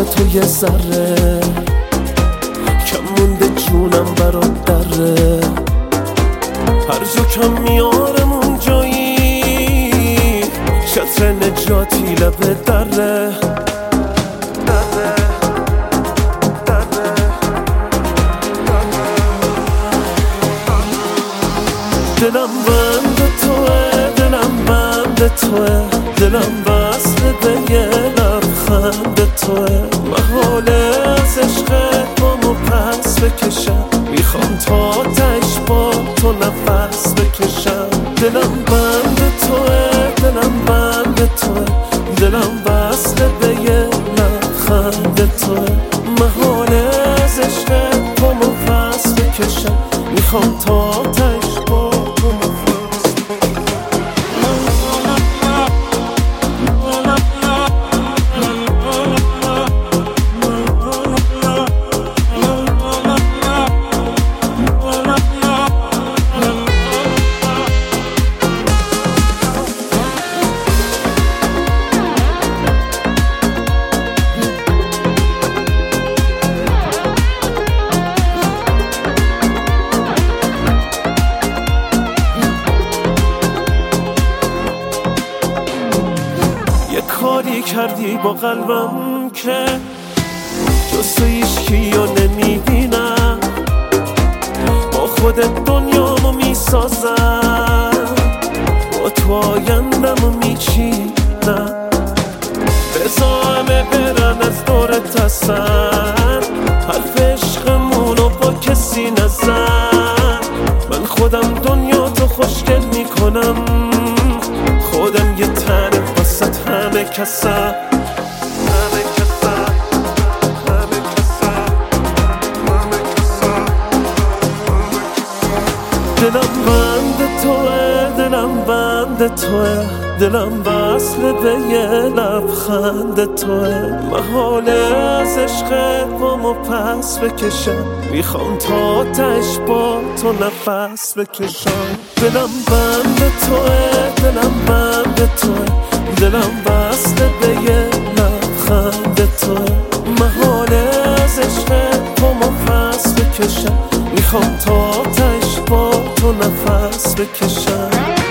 واسه تو یه ذره کم مونده جونم برات دره، هر جا کم میارم اون جایی چتر نجاتی لبه دره. دلم بند توه، دلم بند توه، دلم وصل به یه لبخند توه. محاله از عشقت بامو پس بکشم، میخوام تا تش با تو نفس بکشم. دلم بند توه، دلم بند توه، دلم وصل به یه لبخند توه. محاله از عشقت بامو پس بکشم، میخوام تا تش با کاری کردی با قلبم که جز تو هیچکیو نمیبینم، با خودت دنیامو میسازم، با تو آیندمو میچینم. بذار همه برن از دورت هستن، حرف عشقمونو با کسی نزن. من خودم دنیا تو خوشگل میکنم، خودم یه تنه واسه همه کسم. دلم بند توه، دلم بند توه، دلم وصل به یه لبخند توه. محاله از عشقت بامو پس بکشم، میخوام تا تش با تو نفس بکشم. دلم بند توه، دلم بند توه، دلم وصل به یه لبخند توه. محاله از عشقت بامو پس بکشم، میخوام تا تش با تو نفس بکشم.